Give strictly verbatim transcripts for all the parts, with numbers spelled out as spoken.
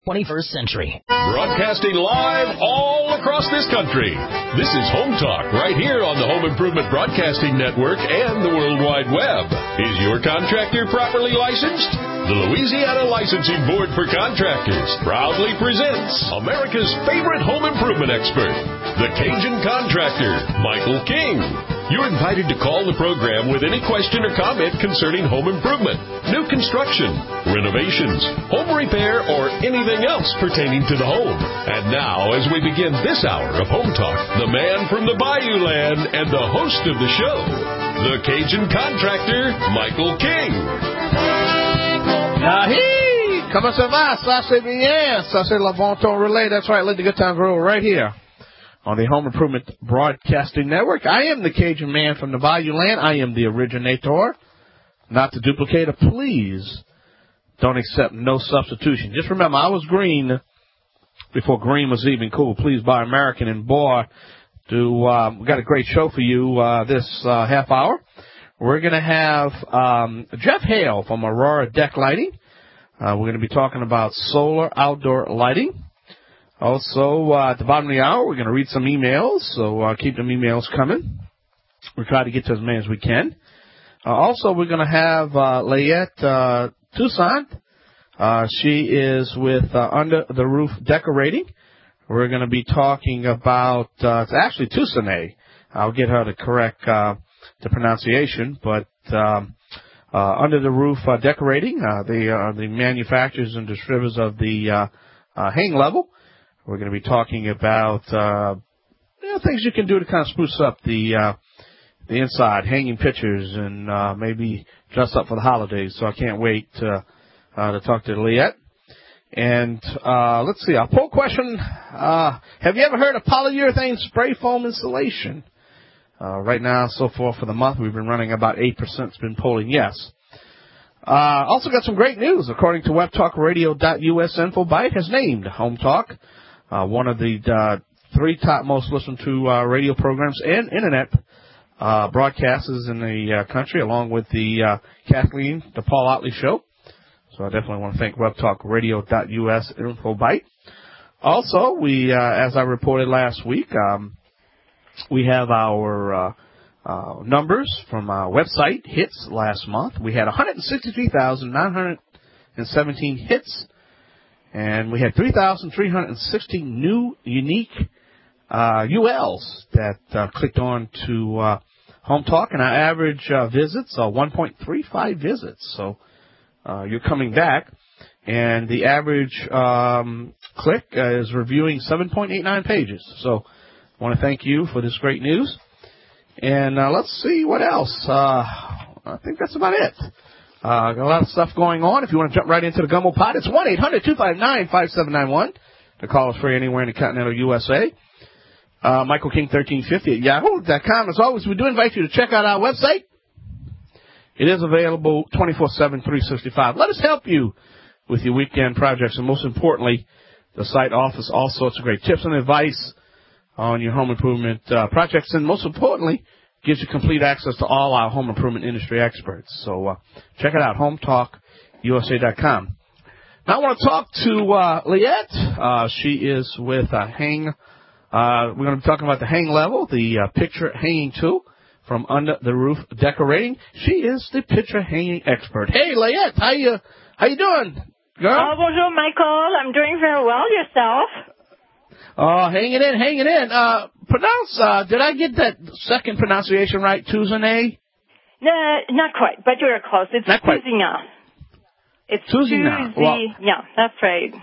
twenty-first century. Broadcasting live all across this country. This is Home Talk right here on the Home Improvement Broadcasting Network and the World Wide Web. Is your contractor properly licensed? The Louisiana Licensing Board for Contractors proudly presents America's favorite home improvement expert, the Cajun Contractor, Michael King. You're invited to call the program with any question or comment concerning home improvement, new construction, renovations, home repair, or anything else pertaining to the home. And now, as we begin this hour of Home Talk, the man from the Bayou Land and the host of the show, the Cajun Contractor, Michael King. Yahee! Comment ça va? Ça c'est bien. Ça c'est le bon ton relais. That's right. Let the good times roll right here on the Home Improvement Broadcasting Network. I am the Cajun man from the Bayou Land. I am the originator, not the duplicator. Please don't accept no substitution. Just remember, I was green before green was even cool. Please buy American. And boy, do um, we got a great show for you uh, this uh, half hour. We're going to have um, Jeff Hale from Aurora Deck Lighting. Uh, we're going to be talking about solar outdoor lighting. Also, uh, at the bottom of the hour, we're going to read some emails, so uh, keep them emails coming. We'll try to get to as many as we can. Uh, also, we're going to have uh, Layette uh, Toussaint. Uh, she is with uh, Under the Roof Decorating. We're going to be talking about, uh, it's actually Toussaint. I'll get her to correct uh, the pronunciation, but um, uh, Under the Roof uh, Decorating, uh, they are the manufacturers and distributors of the uh, uh, hang level. We're going to be talking about uh, you know, things you can do to kind of spruce up the uh, the inside, hanging pictures, and uh, maybe dress up for the holidays. So I can't wait to, uh, to talk to Liette. And uh, let's see, our poll question, uh, have you ever heard of polyurethane spray foam insulation? Uh, right now, so far for the month, we've been running about eight percent. It's been polling yes. Uh, also got some great news. According to web talk radio dot U S, InfoBite has named Home Talk uh, one of the uh, three top most listened to uh, radio programs and Internet uh, broadcasters in the uh, country, along with the uh, Kathleen, the Paul Otley Show. So I definitely want to thank web talk radio dot U S, InfoBite. Also, we, uh, as I reported last week, um, we have our uh, uh, numbers from our website hits last month. We had one hundred sixty-three thousand nine hundred seventeen hits, and we had three thousand three hundred sixty new unique uh, U Ls that uh, clicked on to uh, Home Talk, and our average uh, visits are one point three five visits. So uh, you're coming back, and the average um, click uh, is reviewing seven point eight nine pages. So I want to thank you for this great news. And uh, let's see what else. Uh, I think that's about it. Uh, got a lot of stuff going on. If you want to jump right into the Gumbo Pot, it's one eight hundred two five nine five seven nine one. The call is free anywhere in the continental U S A. Uh, Michael King thirteen fifty at yahoo dot com. As always, we do invite you to check out our website. It is available twenty-four seven, three sixty-five. Let us help you with your weekend projects. And most importantly, the site offers all sorts of great tips and advice on your home improvement uh, projects, and most importantly, gives you complete access to all our home improvement industry experts. So uh, check it out, home talk U S A dot com. Now I want to talk to uh, Liette. Uh, she is with uh, Hang. Uh, we're going to be talking about the Hang Level, the uh, picture hanging tool from Under the Roof Decorating. She is the picture hanging expert. Hey, Liette, how you how you doing, girl? Oh, bonjour, Michael. I'm doing very well. Yourself? Oh, hang it in, hang it in. Uh, pronounce, uh, did I get that second pronunciation right, Toussaint? No, not quite, but you're close. It's Toussaint. It's Toussaint. Well, yeah, that's right.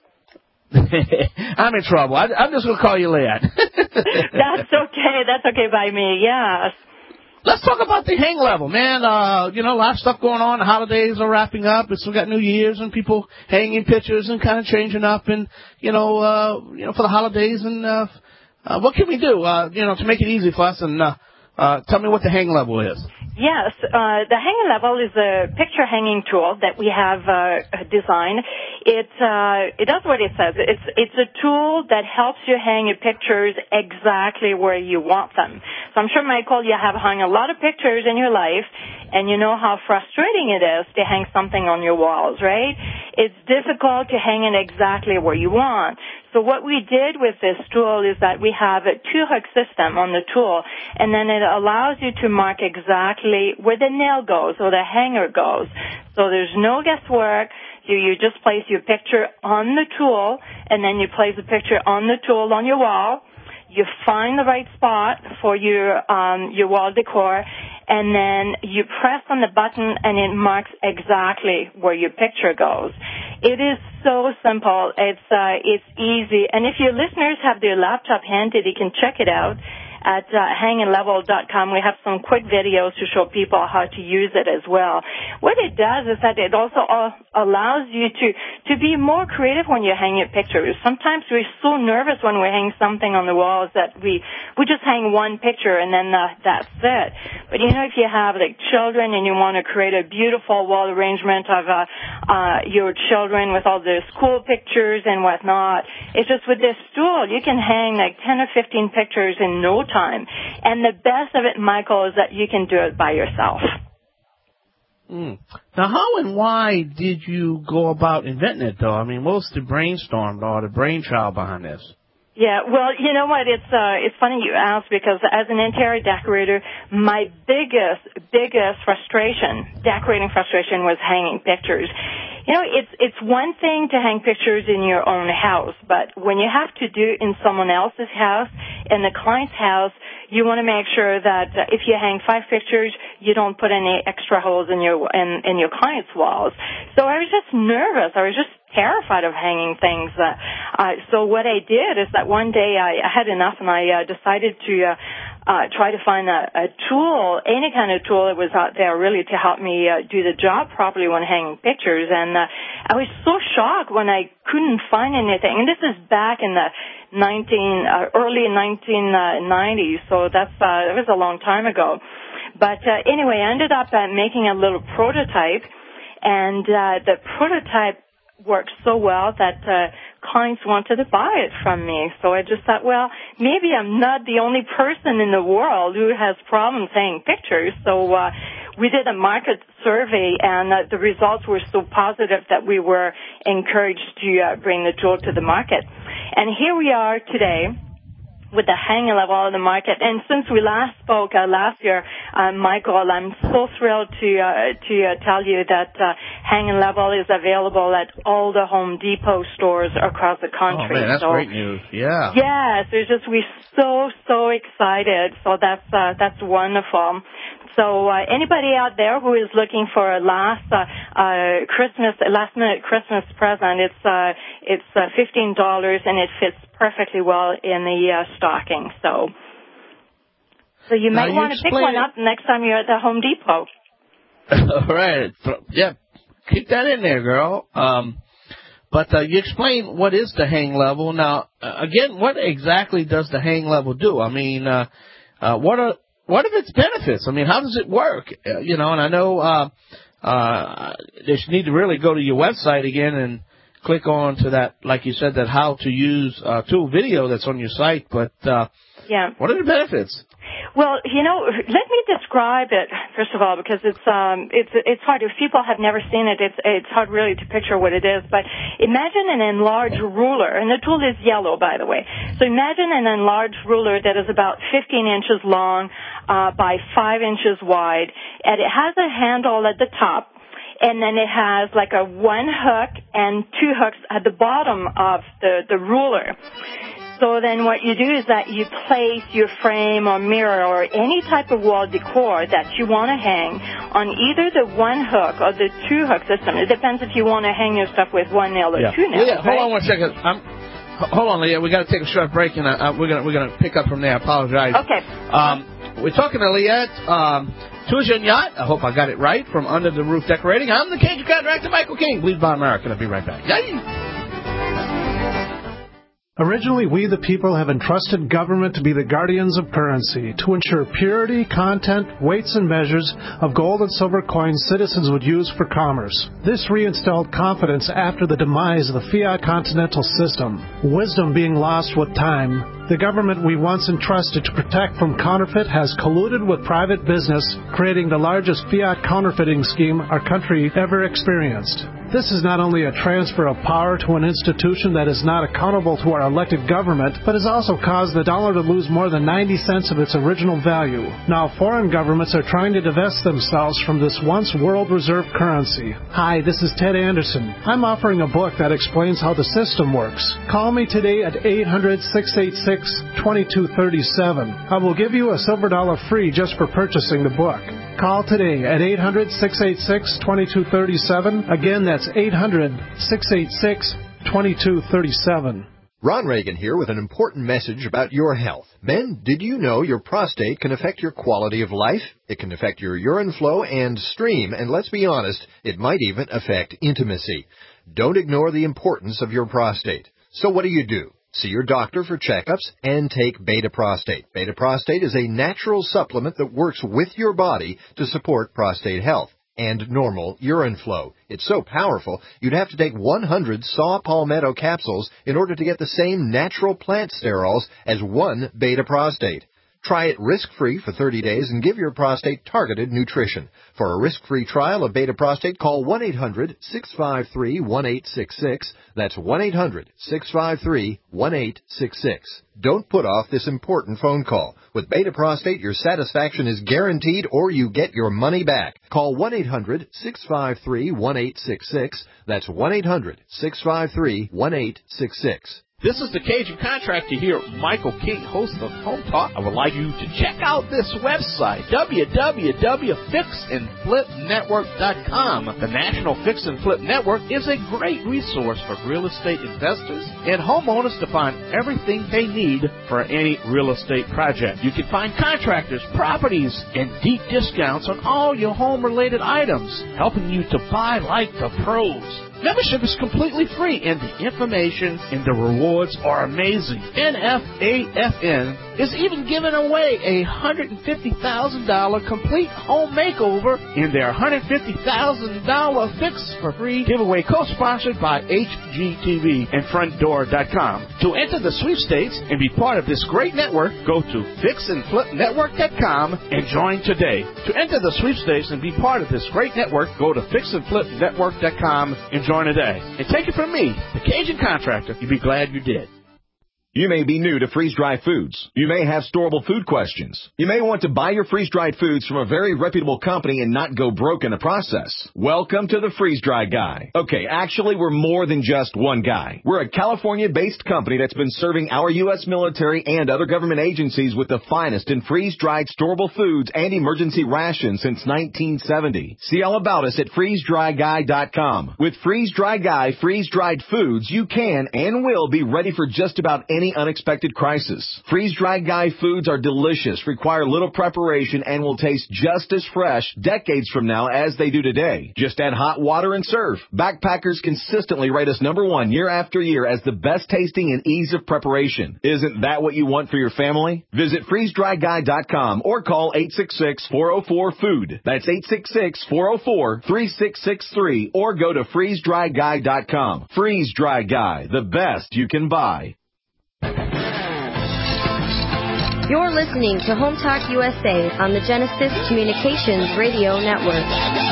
I'm in trouble. I, I'm just going to call you Liette. That's okay. That's okay by me, yes. Let's talk about the hang level, man. Uh, you know, a lot of stuff going on. The holidays are wrapping up. It's, we got New Year's and people hanging pictures and kind of changing up and, you know, uh, you know, for the holidays. And, uh, uh, what can we do, uh, you know, to make it easy for us? And, uh, uh, tell me what the hang level is. Yes, uh, the hanging level is a picture hanging tool that we have uh, designed. It uh, it does what it says. It's it's a tool that helps you hang your pictures exactly where you want them. So I'm sure, Michael, you have hung a lot of pictures in your life, and you know how frustrating it is to hang something on your walls, right? it's difficult to hang it exactly where you want. So what we did with this tool is that we have a two-hook system on the tool, and then it allows you to mark exactly where the nail goes or the hanger goes. So there's no guesswork. You, you just place your picture on the tool, and then you place the picture on the tool on your wall. You find the right spot for your um, your wall decor, and then you press on the button, and it marks exactly where your picture goes. It is so simple. It's uh, it's easy, and if your listeners have their laptop handy, they can check it out at uh, hang and level dot com. We have some quick videos to show people how to use it as well. What it does is that it also uh, allows you to, to be more creative when you hang your pictures. Sometimes we're so nervous when we hang something on the walls that we, we just hang one picture and then uh, that's it. But, you know, if you have, like, children and you want to create a beautiful wall arrangement of uh, uh, your children with all their school pictures and whatnot, it's just with this tool, you can hang, like, ten or fifteen pictures in no time. And the best of it, Michael, is that you can do it by yourself. Mm. Now, how and why did you go about inventing it, though? I mean, what was the brainstorm or the brainchild behind this? Yeah, well, you know what? It's uh, it's funny you ask, because as an interior decorator, my biggest, biggest frustration, decorating frustration, was hanging pictures. You know, it's it's one thing to hang pictures in your own house, but when you have to do it in someone else's house, in the client's house, you want to make sure that uh, if you hang five pictures, you don't put any extra holes in your in, in your client's walls. So I was just nervous. I was just terrified of hanging things. Uh, uh, so what I did is that one day I, I had enough, and I uh, decided to uh, uh, try to find a, a tool, any kind of tool that was out there really to help me uh, do the job properly when hanging pictures. And uh, I was so shocked when I couldn't find anything. And this is back in the nineteen uh, early nineteen nineties, so that's uh, it was a long time ago. But uh, anyway, I ended up uh, making a little prototype, and uh, the prototype worked so well that uh, clients wanted to buy it from me. So I just thought, well, maybe I'm not the only person in the world who has problems hanging pictures. So uh, we did a market survey, and uh, the results were so positive that we were encouraged to uh, bring the tool to the market. And here we are today with the hang level on the market. And since we last spoke uh, last year, uh, Michael, I'm so thrilled to uh, to uh, tell you that uh, hang level is available at all the Home Depot stores across the country. Oh man, that's so, great news. Yeah. Yes, it's just we're so so excited. So that's uh, that's wonderful. So uh, anybody out there who is looking for a last uh, uh, Christmas, last minute Christmas present, it's uh, it's uh, fifteen dollars, and it fits perfectly well in the uh, stocking. So, so you might want to pick one up next time you're at the Home Depot. All right, yeah, keep that in there, girl. Um, but uh, you explain what is the hang level. Now, uh, again, what exactly does the hang level do? I mean, uh, uh, what are What are its benefits? I mean, how does it work? Uh, you know, and I know uh, uh, they need to really go to your website again and click on to that, like you said, that how to use uh, tool video that's on your site. But uh, yeah, what are the benefits? Well, you know, let me describe it first of all, because it's um, it's it's hard. If people have never seen it, it's it's hard really to picture what it is. But imagine an enlarged ruler, and the tool is yellow, by the way. So imagine an enlarged ruler that is about fifteen inches long uh, by five inches wide, and it has a handle at the top. And then it has like a one hook and two hooks at the bottom of the, the ruler. So then what you do is that you place your frame or mirror or any type of wall decor that you want to hang on either the one hook or the two hook system. It depends if you want to hang your stuff with one nail or yeah. two nails. Yeah, hold right? on one second. I'm, hold on, Leah. We got to take a short break, and uh, we're gonna we're gonna pick up from there. I apologize. Okay. Um, we're talking to Liette um, Tougenyot. I hope I got it right. From Under the Roof Decorating. I'm the Cajun Contractor, Michael King. Believe by America. I'll be right back. Yay! Originally, we the people have entrusted government to be the guardians of currency, to ensure purity, content, weights, and measures of gold and silver coins citizens would use for commerce. This reinstalled confidence after the demise of the fiat continental system. Wisdom being lost with time, the government we once entrusted to protect from counterfeit has colluded with private business, creating the largest fiat counterfeiting scheme our country ever experienced. This is not only a transfer of power to an institution that is not accountable to our elected government, but has also caused the dollar to lose more than ninety cents of its original value. Now, foreign governments are trying to divest themselves from this once world reserve currency. Hi, this is Ted Anderson. I'm offering a book that explains how the system works. Call me today at eight hundred, six eight six, two two three seven. I will give you a silver dollar free just for purchasing the book. Call today at eight hundred, six eight six, two two three seven. Again, that's eight hundred, six eight six, two two three seven. Ron Reagan here with an important message about your health. Men, did you know your prostate can affect your quality of life? It can affect your urine flow and stream, and let's be honest, it might even affect intimacy. Don't ignore the importance of your prostate. So what do you do? See your doctor for checkups and take Beta Prostate. Beta Prostate is a natural supplement that works with your body to support prostate health and normal urine flow. It's so powerful, you'd have to take one hundred saw palmetto capsules in order to get the same natural plant sterols as one Beta Prostate. Try it risk-free for thirty days and give your prostate targeted nutrition. For a risk-free trial of Beta Prostate, call one eight hundred, six five three, one eight six six. That's one eight hundred, six five three, one eight six six. Don't put off this important phone call. With Beta Prostate, your satisfaction is guaranteed or you get your money back. Call one eight hundred, six five three, one eight six six. That's one eight hundred, six five three, one eight six six. This is the Cajun Contractor here, Michael King, host of Home Talk. I would like you to check out this website, w w w dot fix and flip network dot com. The National Fix and Flip Network is a great resource for real estate investors and homeowners to find everything they need for any real estate project. You can find contractors, properties, and deep discounts on all your home-related items, helping you to buy like the pros. Membership is completely free, and the information and the rewards are amazing. N F A F N is even giving away a one hundred fifty thousand dollars complete home makeover in their one hundred fifty thousand dollars Fix for Free giveaway, co-sponsored by H G T V and front door dot com. To enter the sweepstakes and be part of this great network, go to fix and flip network dot com and join today. To enter the sweepstakes and be part of this great network, go to fix and flip network dot com and join today. And take it from me, the Cajun Contractor, you'll be glad you did. You may be new to freeze-dried foods. You may have storable food questions. You may want to buy your freeze-dried foods from a very reputable company and not go broke in the process. Welcome to the Freeze-Dry Guy. Okay, actually, we're more than just one guy. We're a California-based company that's been serving our U S military and other government agencies with the finest in freeze-dried storable foods and emergency rations since nineteen seventy. See all about us at freeze dry guy dot com. With Freeze-Dry Guy freeze-dried foods, you can and will be ready for just about any unexpected crisis. Freeze-Dried Guy foods are delicious, require little preparation, and will taste just as fresh decades from now as they do today. Just add hot water and serve. Backpackers consistently rate us number one year after year as the best tasting and ease of preparation. Isn't that what you want for your family? Visit freeze dry guy dot com or call eight six six, four oh four, food. That's eight six six, four oh four, three six six three or go to freeze dry guy dot com. Freeze-Dry Guy, the best you can buy. You're listening to Home Talk U S A on the Genesis Communications Radio Network.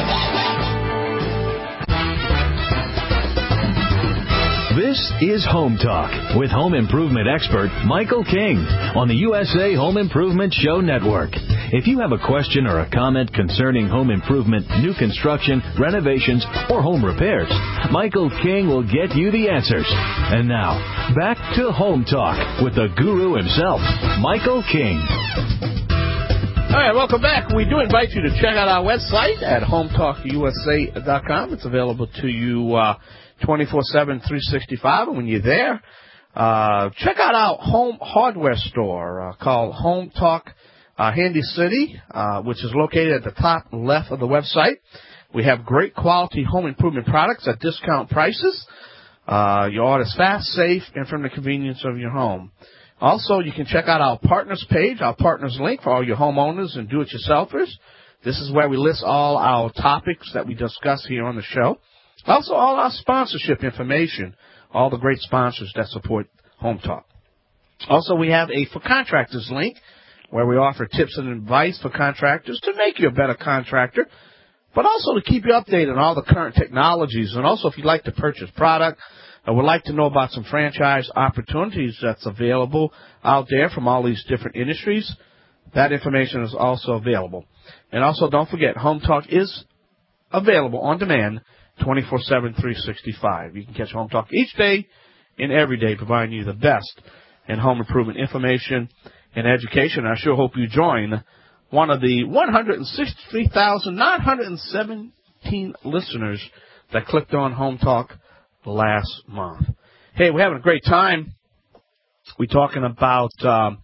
This is Home Talk with home improvement expert Michael King on the U S A Home Improvement Show Network. If you have a question or a comment concerning home improvement, new construction, renovations, or home repairs, Michael King will get you the answers. And now, back to Home Talk with the guru himself, Michael King. All right, welcome back. We do invite you to check out our website at home talk u s a dot com. It's available to you uh, twenty-four seven, three sixty-five. And when you're there, uh, check out our home hardware store uh, called Home Talk uh, Handy City, uh, which is located at the top left of the website. We have great quality home improvement products at discount prices. Uh, your order's fast, safe, and from the convenience of your home. Also, you can check out our partners page, our partners link for all your homeowners and do-it-yourselfers. This is where we list all our topics that we discuss here on the show. Also, all our sponsorship information, all the great sponsors that support Home Talk. Also, we have a For Contractors link where we offer tips and advice for contractors to make you a better contractor. but also to keep you updated on all the current technologies. And also, if you'd like to purchase product or would like to know about some franchise opportunities that's available out there from all these different industries, that information is also available. And also, don't forget, Home Talk is available on demand twenty-four seven, three sixty-five. You can catch Home Talk each day and every day, providing you the best in home improvement information and education. I sure hope you join one of the one hundred sixty-three thousand nine hundred seventeen listeners that clicked on Home Talk last month. Hey, we're having a great time. We're talking about um,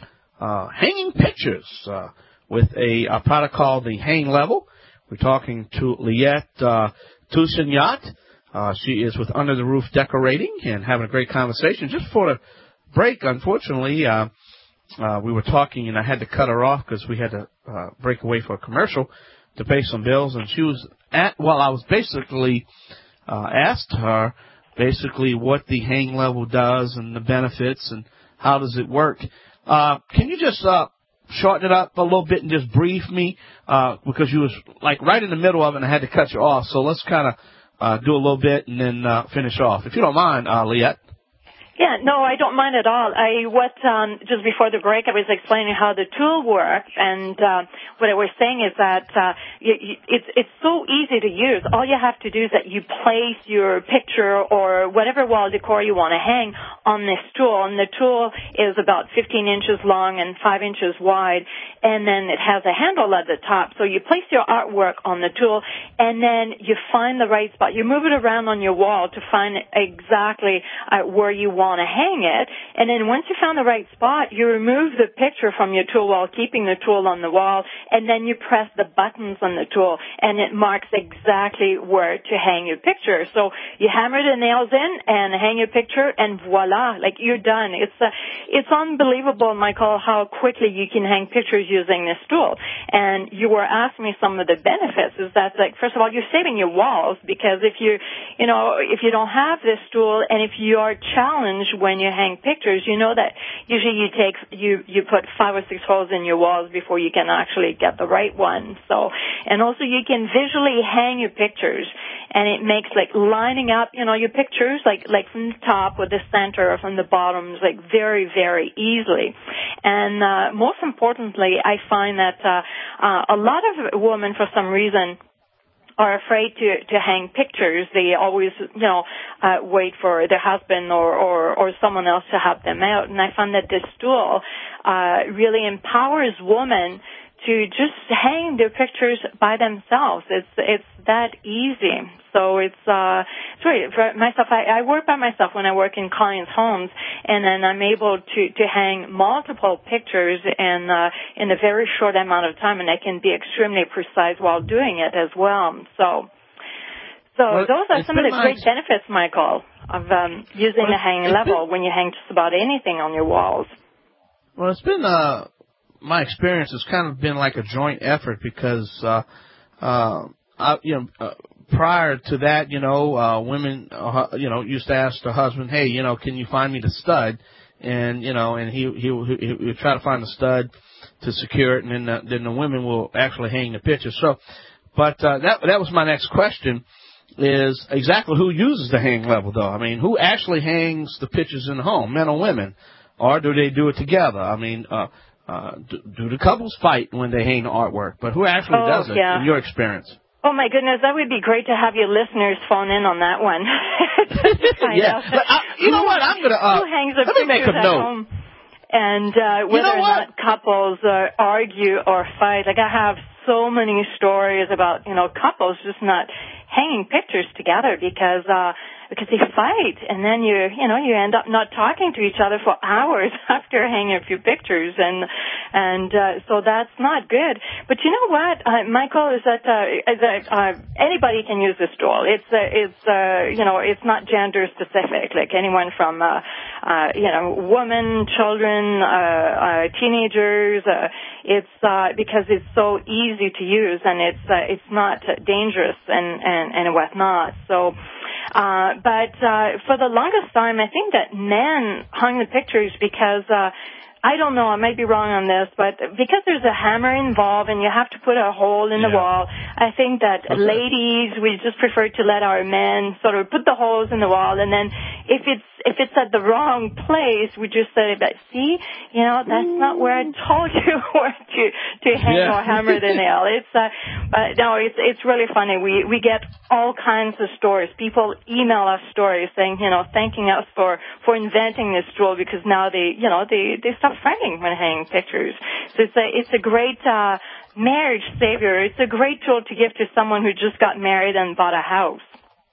uh, hanging pictures uh, with a, a product called the Hang Level. We're talking to Liette uh, Toussaint. Uh, she is with Under the Roof Decorating and having a great conversation. Just for the break, unfortunately, uh, uh, we were talking and I had to cut her off because we had to uh, break away for a commercial to pay some bills. And she was at, well, I was basically uh, asked her basically what the Hang Level does and the benefits and how does it work. Uh, can you just uh, shorten it up a little bit and just brief me uh, because you was like right in the middle of it and I had to cut you off. So let's kind of uh, do a little bit and then uh, finish off. If you don't mind, uh, Liette. Yeah, no, I don't mind at all. I what um, just before the break, I was explaining how the tool works, and uh, what I was saying is that uh, you, you, it's it's so easy to use. All you have to do is that you place your picture or whatever wall decor you want to hang on this tool, and the tool is about fifteen inches long and five inches wide, and then it has a handle at the top. So you place your artwork on the tool, and then you find the right spot. You move it around on your wall to find exactly uh, where you want want to hang it, and then once you found the right spot, you remove the picture from your tool while keeping the tool on the wall, and then you press the buttons on the tool, and it marks exactly where to hang your picture. So you hammer the nails in and hang your picture, and voila, like you're done. It's uh, it's unbelievable, Michael, how quickly you can hang pictures using this tool. And you were asking me some of the benefits. Is that, like, first of all, you're saving your walls, because if you, you know, if you don't have this tool, and if you are challenged when you hang pictures, you know that usually you take you you put five or six holes in your walls before you can actually get the right one. So, and also you can visually hang your pictures, and it makes like lining up, you know, your pictures like like from the top or the center or from the bottoms, like very very easily. And uh, most importantly, I find that uh, uh, a lot of women, for some reason, are afraid to, to hang pictures. They always, you know, uh, wait for their husband or, or, or someone else to help them out. And I find that this tool uh, really empowers women to just hang their pictures by themselves. It's it's that easy. So it's uh it's really for myself. I, I work by myself when I work in clients' homes, and then I'm able to to hang multiple pictures in uh, in a very short amount of time, and I can be extremely precise while doing it as well. So. So well, those are some of the great ex- benefits, Michael, of um, using well, the hanging level been, when you hang just about anything on your walls. Well, it's been uh. my experience has kind of been like a joint effort, because, uh, uh, I, you know, uh, prior to that, you know, uh, women, uh, you know, used to ask their husband, hey, you know, can you find me the stud? And, you know, and he, he, he, he would try to find the stud to secure it, and then the, then the women will actually hang the picture. So, but, uh, that, that was my next question, is exactly who uses the hang level, though? I mean, who actually hangs the pictures in the home, men or women? Or do they do it together? I mean, uh, Uh, do, do the couples fight when they hang the artwork? But who actually oh, does it, yeah. in your experience? Oh, my goodness, that would be great to have your listeners phone in on that one. yeah. But I, you know what? I'm going to uh, who hangs the let me make a at note. Home? And uh, whether you know or not couples uh, argue or fight. Like, I have so many stories about, you know, couples just not hanging pictures together because uh, because they fight, and then you you know you end up not talking to each other for hours after hanging a few pictures, and and uh, so that's not good. But you know what, uh, Michael, is that uh, is that uh, anybody can use this tool. It's uh, it's uh, you know it's not gender specific. Like anyone from uh, uh, you know women, children, uh, uh, teenagers. Uh, it's uh, because it's so easy to use, and it's uh, it's not dangerous and and and whatnot. So. Uh, but uh, for the longest time, I think that men hung the pictures because uh, I don't know, I might be wrong on this, but because there's a hammer involved and you have to put a hole in yeah. the wall, I think that okay. ladies, we just prefer to let our men sort of put the holes in the wall, and then if it's if it's at the wrong place, we just say that, see, you know, that's not where I told you where to to hang yeah. or hammer the nail. It's uh, uh, no, it's it's really funny. We we get all kinds of stories. People email us stories saying, you know, thanking us for for inventing this tool because now they, you know, they they stop fretting when hanging pictures. So it's a it's a great uh, marriage savior. It's a great tool to give to someone who just got married and bought a house.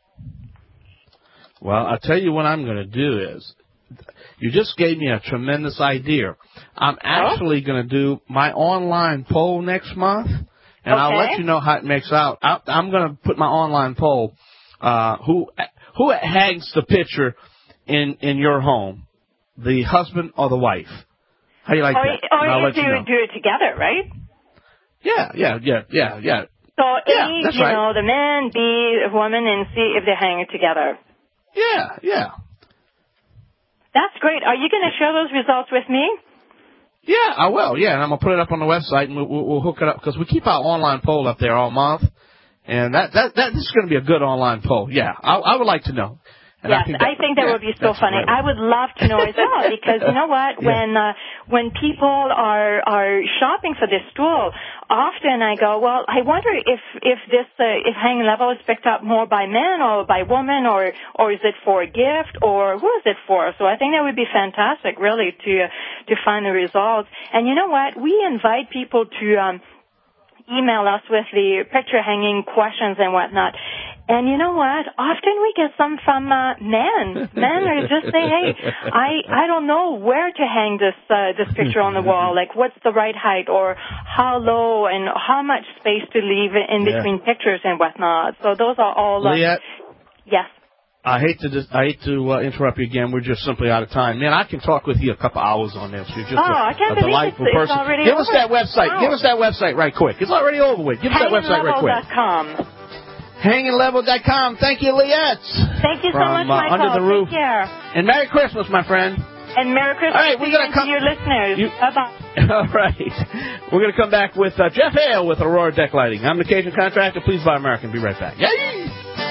Well, I'll tell you what I'm going to do is, you just gave me a tremendous idea. I'm actually oh? going to do my online poll next month, and okay. I'll let you know how it makes out. I, I'm going to put my online poll, uh, who who hangs the picture in, in your home, the husband or the wife? How do you like or, that? Or you do, you know. do it together, right? Yeah, yeah, yeah, yeah, yeah. So yeah, A, that's you right. know, the man, B, the woman, and C, if they hang it together. Yeah, yeah. That's great. Are you going to share those results with me? Yeah, I will. Yeah, and I'm going to put it up on the website, and we'll, we'll hook it up, because we keep our online poll up there all month. And that, that, that this is going to be a good online poll. Yeah, I, I would like to know. And yes, I think that, I think that yeah, would be so funny. I would love to know as well, because you know what? Yeah. When uh, when people are are shopping for this tool, often I go, well, I wonder if if this uh, if hanging level is picked up more by men or by women, or or is it for a gift, or who is it for? So I think that would be fantastic, really, to uh, to find the results. And you know what? We invite people to um, email us with the picture hanging questions and whatnot. And you know what? Often we get some from uh, men. Men are just saying, "Hey, I I don't know where to hang this uh, this picture on the wall. Like, what's the right height, or how low, and how much space to leave in yeah. between pictures and whatnot." So those are all. Uh, Leah, yes. I hate to just, I hate to uh, interrupt you again. We're just simply out of time. Man, I can talk with you a couple hours on this. You're just oh, a, I can't a delightful it's, person. It's already Give over. us that website. Wow. Give us that website right quick. It's already over with. Give us that website right quick. hanging level dot com. hanging level dot com. Thank you, Liette. Thank you so From, much, Michael. Uh, under the roof. Take care. And Merry Christmas, my friend. And Merry Christmas All right, we're gonna come- to your listeners. You- Bye-bye. All right. We're going to come back with uh, Jeff Hale with Aurora Deck Lighting. I'm the Cajun Contractor. Please buy American. Be right back. Yay!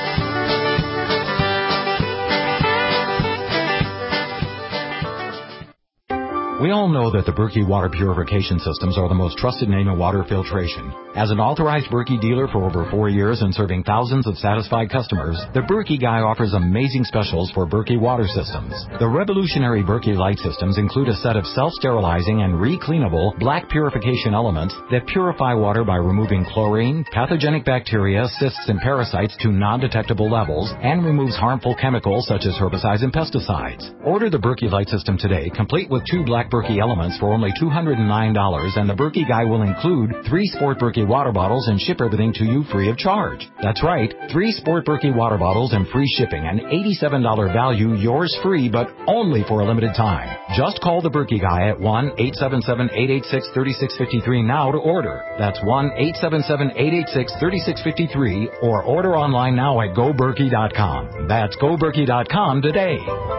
We all know that the Berkey water purification systems are the most trusted name in water filtration. As an authorized Berkey dealer for over four years and serving thousands of satisfied customers, the Berkey Guy offers amazing specials for Berkey water systems. The revolutionary Berkey light systems include a set of self-sterilizing and re-cleanable black purification elements that purify water by removing chlorine, pathogenic bacteria, cysts, and parasites to non-detectable levels, and removes harmful chemicals such as herbicides and pesticides. Order the Berkey light system today, complete with two black Berkey elements for only two hundred nine dollars, and the Berkey Guy will include three Sport Berkey water bottles and ship everything to you free of charge. That's right, three Sport Berkey water bottles and free shipping, an eighty-seven dollars value, yours free, but only for a limited time. Just call the Berkey Guy at one eight seven seven, eight eight six, three six five three now to order. That's one eight seven seven, eight eight six, three six five three, or order online now at go berkey dot com. That's go berkey dot com today.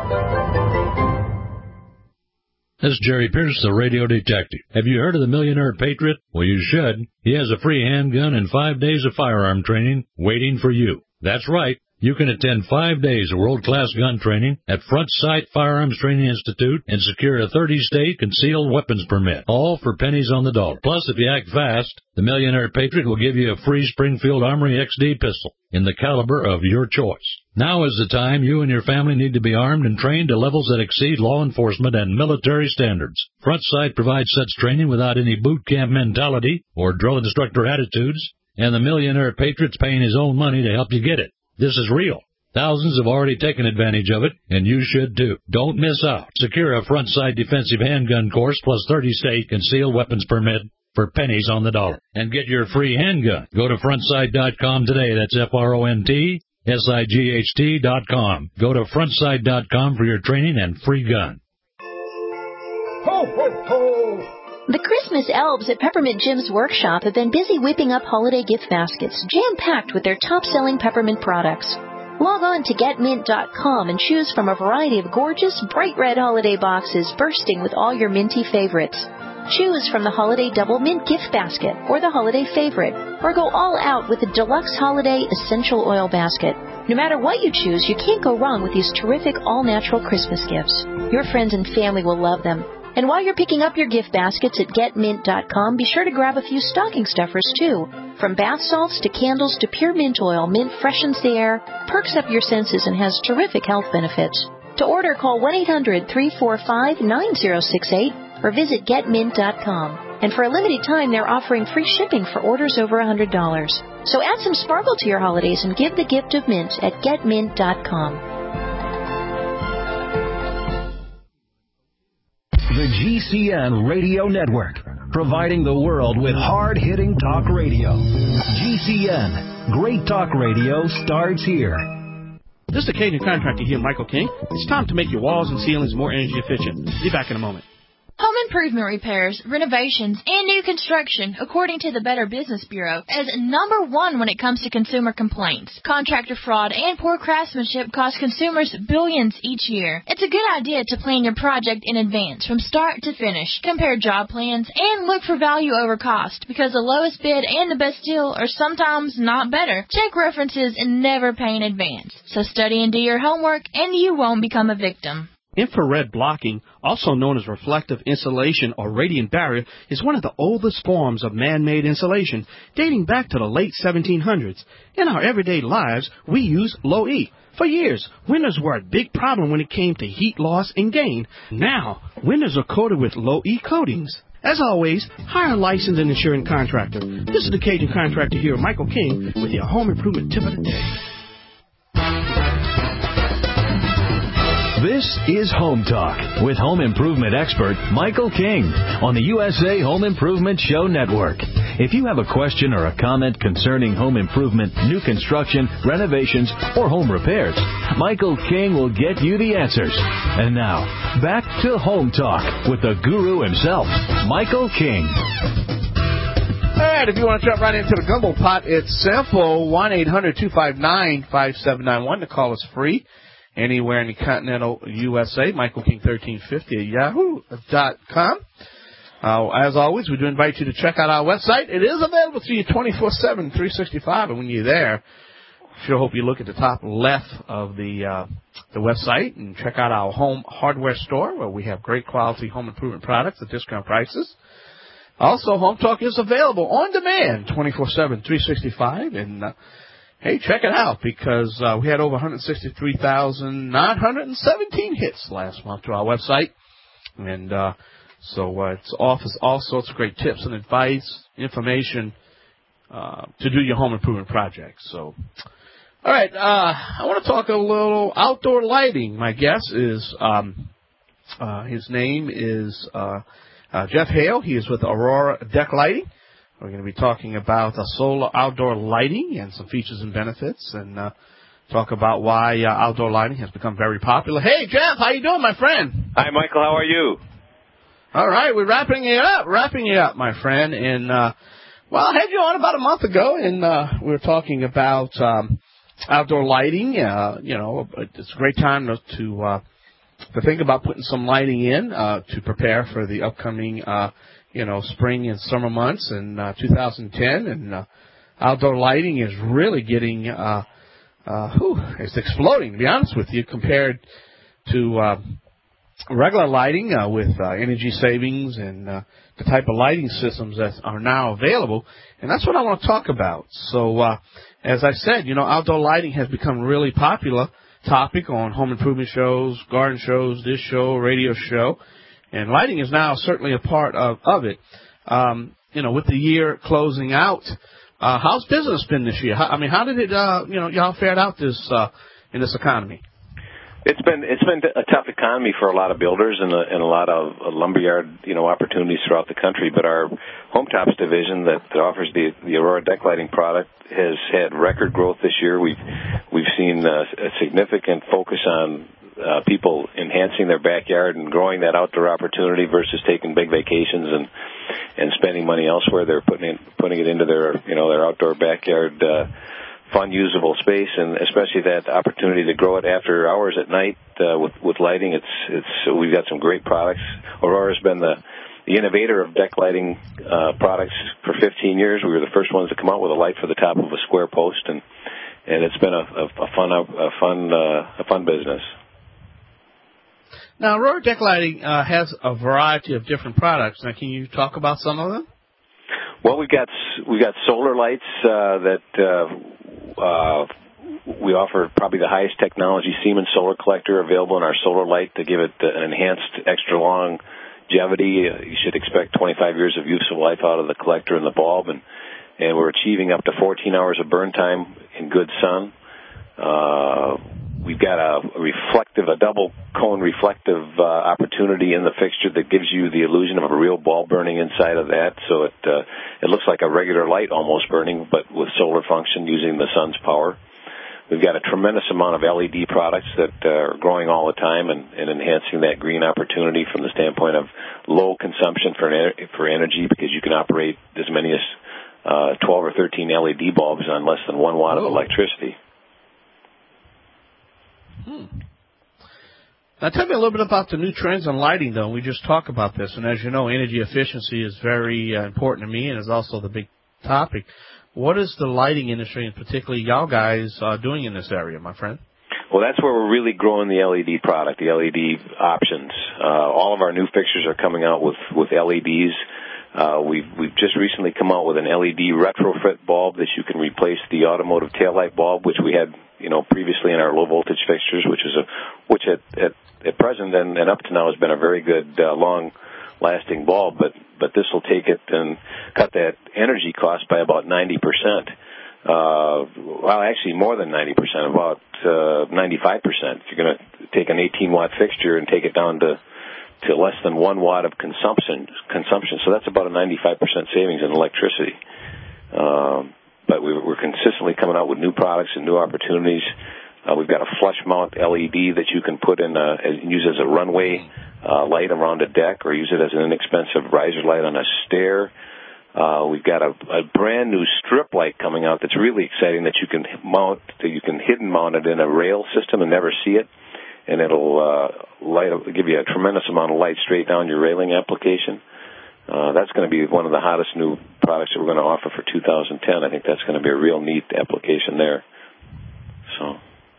This is Jerry Pierce, the radio detective. Have you heard of the Millionaire Patriot? Well, you should. He has a free handgun and five days of firearm training waiting for you. That's right. You can attend five days of world-class gun training at Front Sight Firearms Training Institute and secure a thirty-state concealed weapons permit, all for pennies on the dollar. Plus, if you act fast, the Millionaire Patriot will give you a free Springfield Armory X D pistol in the caliber of your choice. Now is the time you and your family need to be armed and trained to levels that exceed law enforcement and military standards. Front Sight provides such training without any boot camp mentality or drill instructor attitudes, and the Millionaire Patriot's paying his own money to help you get it. This is real. Thousands have already taken advantage of it, and you should too. Don't miss out. Secure a Front Sight defensive handgun course plus thirty-state concealed weapons permit for pennies on the dollar. And get your free handgun. Go to front sight dot com today. That's F R O N T S I G H T dot com. Go to front sight dot com for your training and free gun. Ho, ho, ho! The Christmas elves at Peppermint Jim's workshop have been busy whipping up holiday gift baskets, jam-packed with their top-selling peppermint products. Log on to get mint dot com and choose from a variety of gorgeous, bright red holiday boxes bursting with all your minty favorites. Choose from the Holiday Double Mint Gift Basket or the Holiday Favorite, or go all out with the Deluxe Holiday Essential Oil Basket. No matter what you choose, you can't go wrong with these terrific all-natural Christmas gifts. Your friends and family will love them. And while you're picking up your gift baskets at get mint dot com, be sure to grab a few stocking stuffers, too. From bath salts to candles to pure mint oil, Mint freshens the air, perks up your senses, and has terrific health benefits. To order, call one eight hundred three four five nine zero six eight or visit get mint dot com. And for a limited time, they're offering free shipping for orders over one hundred dollars. So add some sparkle to your holidays and give the gift of mint at get mint dot com. The G C N Radio Network, providing the world with hard-hitting talk radio. G C N, great talk radio starts here. This is the Cajun Contractor here, Michael King. It's time to make your walls and ceilings more energy efficient. Be back in a moment. Home improvement repairs, renovations, and new construction, according to the Better Business Bureau, is number one when it comes to consumer complaints. Contractor fraud and poor craftsmanship cost consumers billions each year. It's a good idea to plan your project in advance, from start to finish. Compare job plans and look for value over cost, because the lowest bid and the best deal are sometimes not better. Check references and never pay in advance. So study and do your homework, and you won't become a victim. Infrared blocking, also known as reflective insulation or radiant barrier, is one of the oldest forms of man-made insulation, dating back to the late seventeen hundreds. In our everyday lives, we use low E. For years, windows were a big problem when it came to heat loss and gain. Now, windows are coated with low E coatings. As always, hire a licensed and insured contractor. This is the Cajun Contractor here, Michael King, with your home improvement tip of the day. This is Home Talk with home improvement expert Michael King on the U S A Home Improvement Show Network. If you have a question or a comment concerning home improvement, new construction, renovations, or home repairs, Michael King will get you the answers. And now, back to Home Talk with the guru himself, Michael King. All right, if you want to jump right into the gumbo pot, it's simple. one eight hundred two five nine five seven nine one. The call is free. Anywhere in the continental U S A, Michael King thirteen fifty at yahoo dot com. Uh, as always, we do invite you to check out our website. It is available to you twenty-four seven, three sixty-five, and when you're there, sure hope you look at the top left of the uh, the website and check out our home hardware store, where we have great quality home improvement products at discount prices. Also, Home Talk is available on demand twenty-four seven, three sixty-five, and uh, hey, check it out, because uh, we had over one hundred sixty-three thousand nine hundred seventeen hits last month to our website. And uh, so uh, it's offers all sorts of great tips and advice, information uh, to do your home improvement projects. So, all right, uh, I want to talk a little outdoor lighting. My guest is, um, uh, his name is uh, uh, Jeff Hale. He is with Aurora Deck Lighting. We're going to be talking about uh, solar outdoor lighting and some features and benefits, and uh, talk about why uh, outdoor lighting has become very popular. Hey, Jeff, how you doing, my friend? Hi, Michael. How are you? All right, we're wrapping it up, wrapping it up, my friend. And, uh, well, I had you on about a month ago, and uh, we were talking about um, outdoor lighting. Uh, you know, it's a great time to to, uh, to think about putting some lighting in uh, to prepare for the upcoming uh you know, spring and summer months in uh, two thousand ten, and uh, outdoor lighting is really getting, uh, uh, whew, it's exploding, to be honest with you, compared to uh, regular lighting uh, with uh, energy savings and uh, the type of lighting systems that are now available. And that's what I want to talk about. So, uh, as I said, you know, outdoor lighting has become a really popular topic on home improvement shows, garden shows, this show, radio show. And lighting is now certainly a part of, of it. Um, you know, with the year closing out, uh, how's business been this year? How, I mean, how did it, uh, you know, y'all fared out this uh, in this economy? It's been it's been a tough economy for a lot of builders and a, and a lot of lumberyard, you know, opportunities throughout the country. But our Home Tops division that offers the the Aurora Deck Lighting product has had record growth this year. We've we've seen a, a significant focus on Uh, people enhancing their backyard and growing that outdoor opportunity versus taking big vacations and and spending money elsewhere. They're putting it, putting it into their you know their outdoor backyard uh, fun, usable space, and especially that opportunity to grow it after hours at night uh, with with lighting. It's it's we've got some great products. Aurora's been the the innovator of deck lighting uh, products for fifteen years. We were the first ones to come out with a light for the top of a square post, and and it's been a, a, a fun a fun uh, a fun business. Now, Aurora Deck Lighting uh, has a variety of different products. Now, can you talk about some of them? Well, we've got we've got solar lights uh, that uh, uh, we offer probably the highest technology Siemens solar collector available in our solar light to give it an enhanced extra long longevity. Uh, you should expect twenty-five years of useful life out of the collector and the bulb, and and we're achieving up to fourteen hours of burn time in good sun. Uh, we've got a reflective, a double cone reflective uh, opportunity in the fixture that gives you the illusion of a real bulb burning inside of that. So it uh, it looks like a regular light almost burning, but with solar function using the sun's power. We've got a tremendous amount of L E D products that uh, are growing all the time and, and enhancing that green opportunity from the standpoint of low consumption for for energy, because you can operate as many as uh, twelve or thirteen L E D bulbs on less than one watt of electricity. Hmm. Now, tell me a little bit about the new trends in lighting, though. We just talked about this, and as you know, energy efficiency is very uh, important to me, and is also the big topic. What is the lighting industry, and particularly y'all guys, uh, doing in this area, my friend? Well, that's where we're really growing the L E D product, the L E D options. Uh, all of our new fixtures are coming out with, with L E Ds. Uh, we've, we've just recently come out with an L E D retrofit bulb that you can replace the automotive taillight bulb, which we had, you know, previously in our low voltage fixtures, which is a, which at, at, at present and, and up to now has been a very good, uh, long lasting bulb, but, but this will take it and cut that energy cost by about ninety percent. Uh, well, actually more than ninety percent, about, uh, ninety-five percent. If you're going to take an eighteen watt fixture and take it down to, to less than one watt of consumption, consumption. So that's about a ninety-five percent savings in electricity. Um, but we, we're consistently coming out with new products and new opportunities. Uh, we've got a flush mount L E D that you can put in, a, use as a runway uh, light around a deck, or use it as an inexpensive riser light on a stair. Uh, we've got a, a brand new strip light coming out that's really exciting that you can mount, that you can hidden mount it in a rail system and never see it, and it'll uh, light, give you a tremendous amount of light straight down your railing application. Uh, that's going to be one of the hottest new products that we're going to offer for two thousand ten. I think that's going to be a real neat application there. So.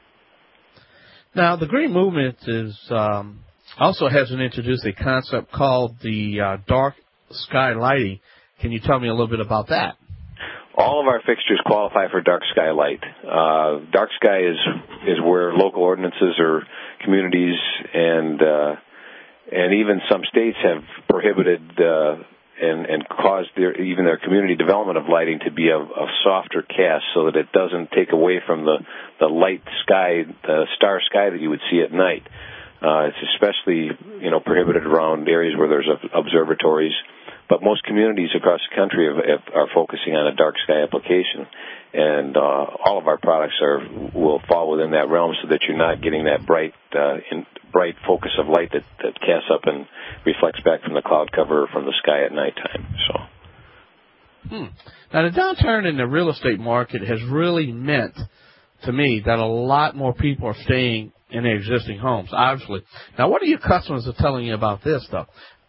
Now, the Green Movement is um, also hasn't introduced a concept called the uh, dark sky lighting. Can you tell me a little bit about that? All of our fixtures qualify for dark sky light. Uh, dark sky is is where local ordinances or communities and uh, and even some states have prohibited uh, and and caused their, even their community development of lighting to be of, of softer cast, so that it doesn't take away from the the light sky, the star sky that you would see at night. Uh, it's especially, you know, prohibited around areas where there's observatories. But most communities across the country have, have, are focusing on a dark sky application, and uh, all of our products are will fall within that realm, so that you're not getting that bright, uh, in, bright focus of light that, that casts up and reflects back from the cloud cover or from the sky at nighttime. So, hmm. Now, the downturn in the real estate market has really meant to me that a lot more people are staying in their existing homes. Obviously, now what are your customers are telling you about this, though?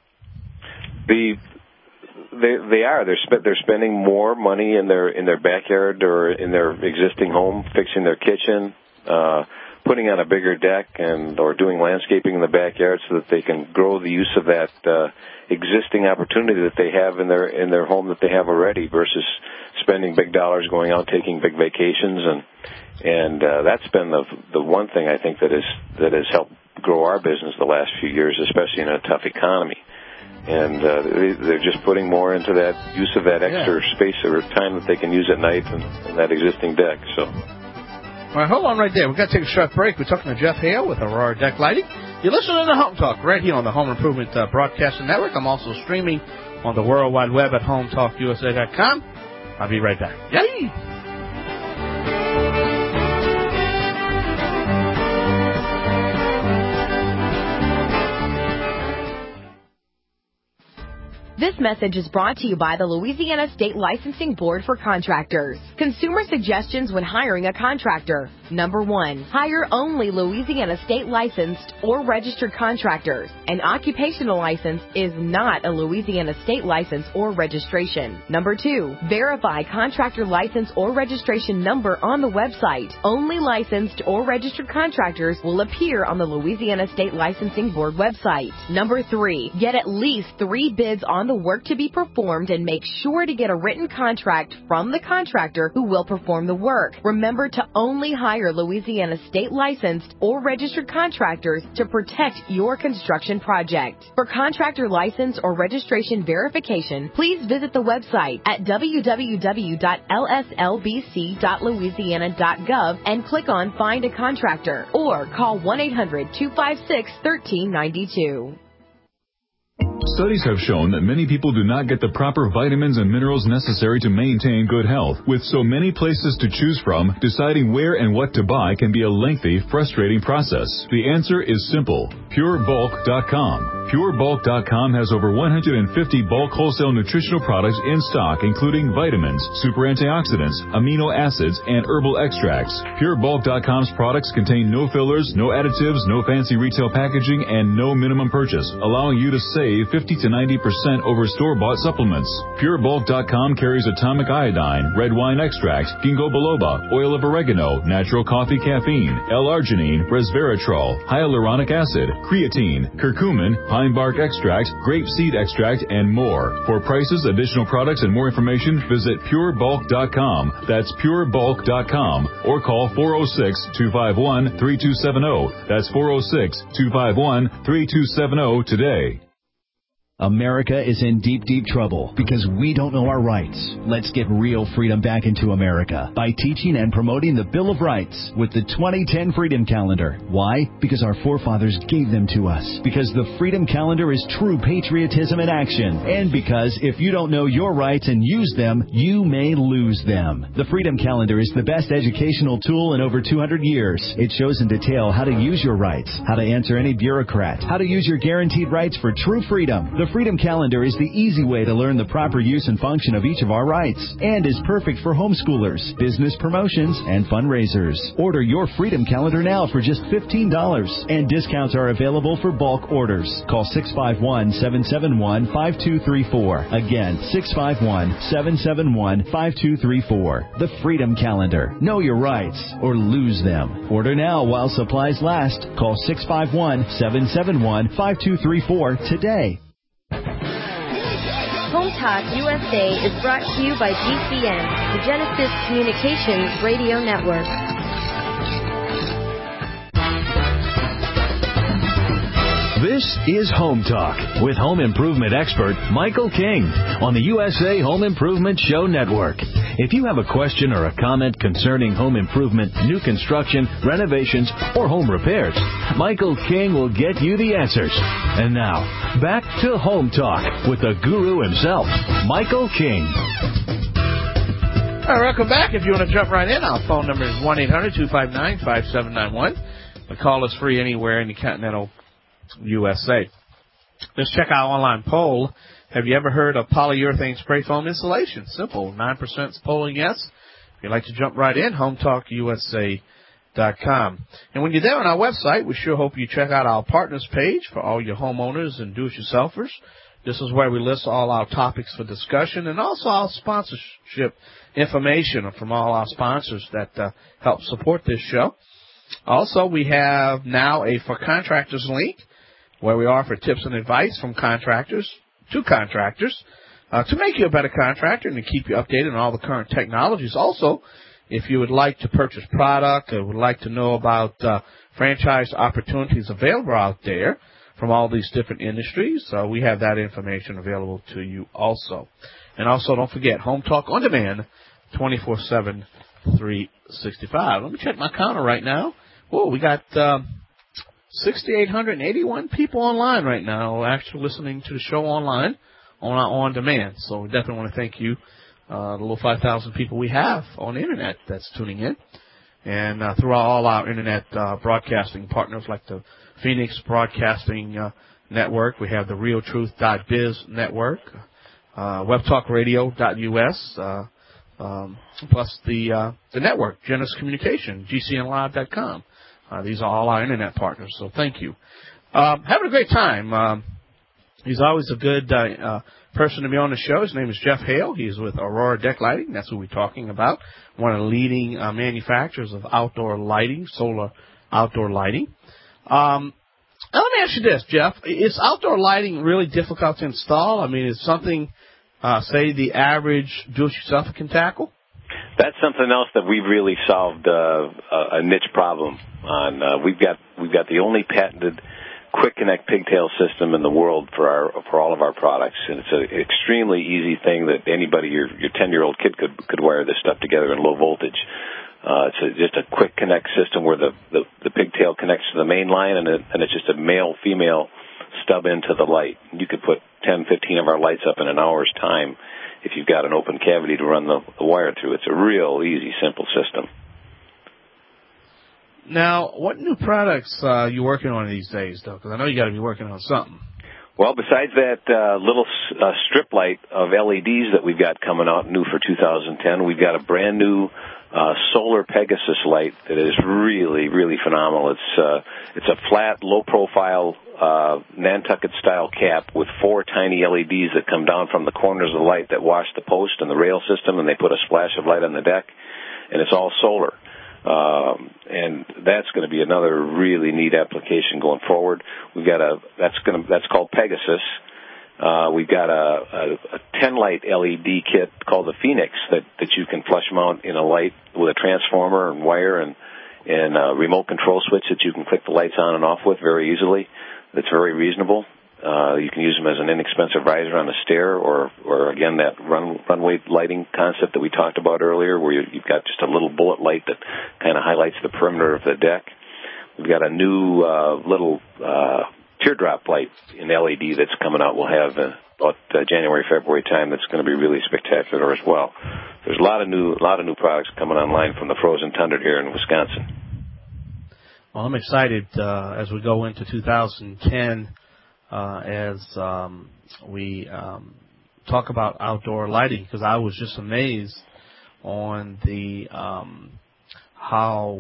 The They they are. They're sp- they're spending more money in their in their backyard or in their existing home, fixing their kitchen, uh, putting on a bigger deck, and or doing landscaping in the backyard, so that they can grow the use of that uh, existing opportunity that they have in their in their home that they have already, versus spending big dollars going out taking big vacations, and and uh, that's been the the one thing I think that is that has helped grow our business the last few years, especially in a tough economy. And uh, they're just putting more into that use of that extra yeah. space or time that they can use at night and, and that existing deck. So, all right, hold on right there. We've got to take a short break. We're talking to Jeff Hale with Aurora Deck Lighting. You're listening to Home Talk right here on the Home Improvement uh, Broadcasting Network. I'm also streaming on the World Wide Web at home talk u s a dot com. I'll be right back. Yay! This message is brought to you by the Louisiana State Licensing Board for Contractors. Consumer suggestions when hiring a contractor. Number one, hire only Louisiana State licensed or registered contractors. An occupational license is not a Louisiana State license or registration. Number two, verify contractor license or registration number on the website. Only licensed or registered contractors will appear on the Louisiana State Licensing Board website. Number three, get at least three bids on the work to be performed and make sure to get a written contract from the contractor who will perform the work. Remember to only hire Louisiana State licensed or registered contractors to protect your construction project. For contractor license or registration verification, please visit the website at w w w dot l s l b c dot louisiana dot gov and click on Find a Contractor or call one eight hundred two five six one three nine two. Studies have shown that many people do not get the proper vitamins and minerals necessary to maintain good health. With so many places to choose from, deciding where and what to buy can be a lengthy, frustrating process. The answer is simple. Pure Bulk dot com. Pure Bulk dot com has over one hundred fifty bulk wholesale nutritional products in stock, including vitamins, super antioxidants, amino acids, and herbal extracts. Pure Bulk dot com's products contain no fillers, no additives, no fancy retail packaging, and no minimum purchase, allowing you to save fifty to ninety percent over store-bought supplements. Pure Bulk dot com carries atomic iodine, red wine extract, ginkgo biloba, oil of oregano, natural coffee caffeine, L-arginine, resveratrol, hyaluronic acid, creatine, curcumin, pine bark extract, grape seed extract, and more. For prices, additional products, and more information, visit Pure Bulk dot com. That's Pure Bulk dot com. Or call four oh six, two five one, three two seven oh. That's four oh six, two five one, three two seven oh today. America is in deep, deep trouble because we don't know our rights. Let's get real freedom back into America by teaching and promoting the Bill of Rights with the twenty ten Freedom Calendar. Why? Because our forefathers gave them to us. Because the Freedom Calendar is true patriotism in action. And because if you don't know your rights and use them, you may lose them. The Freedom Calendar is the best educational tool in over two hundred years. It shows in detail how to use your rights, how to answer any bureaucrat, how to use your guaranteed rights for true freedom. The Freedom Calendar is the easy way to learn the proper use and function of each of our rights and is perfect for homeschoolers, business promotions, and fundraisers. Order your Freedom Calendar now for just fifteen dollars, and discounts are available for bulk orders. Call six five one, seven seven one, five two three four. Again, six five one, seven seven one, five two three four. The Freedom Calendar. Know your rights or lose them. Order now while supplies last. Call six five one, seven seven one, five two three four today. Home Talk U S A is brought to you by G C N, the Genesis Communications Radio Network. This is Home Talk with home improvement expert Michael King on the U S A Home Improvement Show Network. If you have a question or a comment concerning home improvement, new construction, renovations, or home repairs, Michael King will get you the answers. And now, back to Home Talk with the guru himself, Michael King. All right, welcome back. If you want to jump right in, our phone number is one eight hundred two five nine five seven nine one. The call is free anywhere in the continental U S A. Let's check our online poll. Have you ever heard of polyurethane spray foam insulation? Simple. nine percent polling yes. If you'd like to jump right in, home talk u s a dot com. And when you're there on our website, we sure hope you check out our partners page for all your homeowners and do-it-yourselfers. This is where we list all our topics for discussion and also our sponsorship information from all our sponsors that uh, help support this show. Also, we have now a For Contractors link where we offer tips and advice from contractors to contractors uh, to make you a better contractor and to keep you updated on all the current technologies. Also, if you would like to purchase product or would like to know about uh, franchise opportunities available out there from all these different industries, uh, we have that information available to you also. And also, don't forget, Home Talk On Demand, twenty-four seven, three sixty-five. Let me check my counter right now. Whoa, we got um, six thousand eight hundred eighty-one people online right now actually listening to the show online on our On Demand. So we definitely want to thank you, uh, the little five thousand people we have on the Internet that's tuning in. And uh, through all our Internet uh, broadcasting partners like the Phoenix Broadcasting uh, network. We have the real truth dot biz network, uh, web talk radio dot U S, uh, um, plus the uh, the network, Genesis Communication, G C N live dot com. Uh, these are all our internet partners, so thank you. Uh, having a great time. Um, he's always a good uh, uh, person to be on the show. His name is Jeff Hale. He's with Aurora Deck Lighting. That's what we're talking about. One of the leading uh, manufacturers of outdoor lighting, solar outdoor lighting. Um, now let me ask you this, Jeff. Is outdoor lighting really difficult to install? I mean, is something, uh, say, the average do-it-yourselfer can tackle? That's something else that we've really solved uh, a niche problem on. Uh, we've got we've got the only patented Quick Connect pigtail system in the world for our for all of our products, and it's an extremely easy thing that anybody, your your ten year old kid could could wire this stuff together in low voltage. Uh, it's a, just a Quick Connect system where the, the the pigtail connects to the main line, and it, and it's just a male female stub into the light. You could put ten, fifteen of our lights up in an hour's time if you've got an open cavity to run the, the wire through. It's a real easy, simple system. Now, what new products uh, are you working on these days, though? Because I know you got to be working on something. Well, besides that uh, little uh, strip light of L E Ds that we've got coming out new for two thousand ten, we've got a brand new uh, solar Pegasus light that is really, really phenomenal. It's uh, it's a flat, low-profile uh, Nantucket-style cap with four tiny L E Ds that come down from the corners of the light that wash the post and the rail system, and they put a splash of light on the deck, and it's all solar. Um, and that's going to be another really neat application going forward. We've got a that's going to that's called Pegasus. Uh, we've got a, a, a ten light L E D kit called the Phoenix that that you can flush mount in a light with a transformer and wire and and a remote control switch that you can click the lights on and off with very easily. That's very reasonable. Uh, you can use them as an inexpensive riser on a stair, or, or again, that run, runway lighting concept that we talked about earlier, where you, you've got just a little bullet light that kind of highlights the perimeter of the deck. We've got a new uh, little uh, teardrop light in L E D that's coming out. We'll have uh, about uh, January, February time. That's going to be really spectacular as well. There's a lot of new, a lot of new products coming online from the frozen tundra here in Wisconsin. Well, I'm excited uh, as we go into two thousand ten. Uh, as um, we um, talk about outdoor lighting, because I was just amazed on the um, how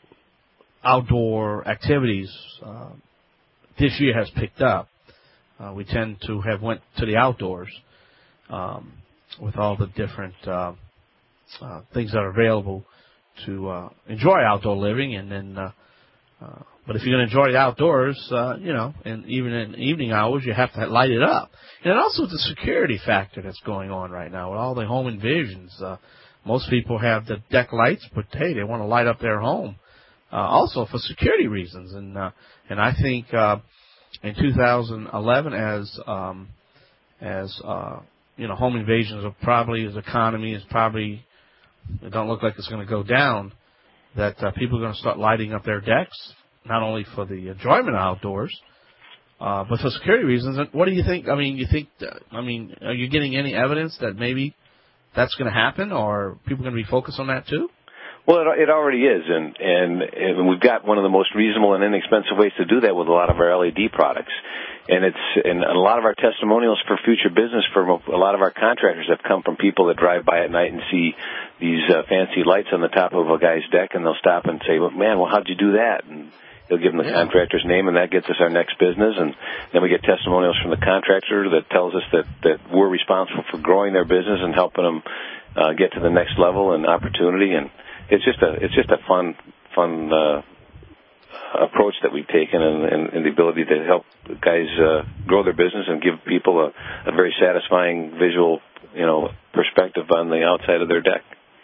outdoor activities uh, this year has picked up. Uh, we tend to have went to the outdoors um, with all the different uh, uh, things that are available to uh, enjoy outdoor living, and then. Uh, uh, But if you're going to enjoy the outdoors, uh, you know, and even in evening hours, you have to light it up. And also the security factor that's going on right now with all the home invasions. Uh, most people have the deck lights, but, hey, they want to light up their home uh, also for security reasons. And uh, and I think uh, in two thousand eleven, as, um, as uh, you know, home invasions are probably, as economy is probably, it don't look like it's going to go down, that uh, people are going to start lighting up their decks, not only for the enjoyment of outdoors, uh, but for security reasons. What do you think? I mean, you think, uh, I mean, are you getting any evidence that maybe that's going to happen, or people are going to be focused on that too? Well, it, it already is, and, and and we've got one of the most reasonable and inexpensive ways to do that with a lot of our L E D products. And it's and a lot of our testimonials for future business from a lot of our contractors have come from people that drive by at night and see these uh, fancy lights on the top of a guy's deck, and they'll stop and say, well, man, well, how'd you do that? And they'll give them the yeah. contractor's name, and that gets us our next business. And then we get testimonials from the contractor that tells us that, that we're responsible for growing their business and helping them uh, get to the next level and opportunity. And it's just a it's just a fun fun uh, approach that we've taken, and, and, and the ability to help guys uh, grow their business and give people a, a very satisfying visual, you know, perspective on the outside of their deck.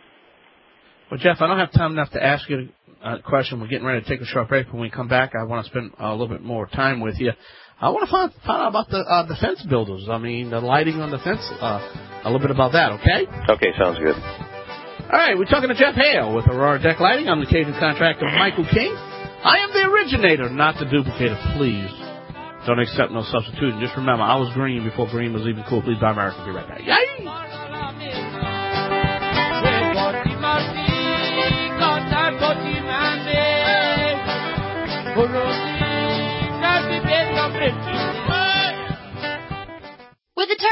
Well, Jeff, I don't have time enough to ask you a question. We're getting ready to take a short break. When we come back, I want to spend a little bit more time with you. I want to find, find out about the uh, the fence builders. I mean, the lighting on the fence, uh, a little bit about that, okay? Okay, sounds good. All right, we're talking to Jeff Hale with Aurora Deck Lighting. I'm the Cajun contractor, Michael King. I am the originator, not the duplicator. Please don't accept no substitute. And just remember, I was green before green was even cool. Please buy American. Be right back. Yay! Por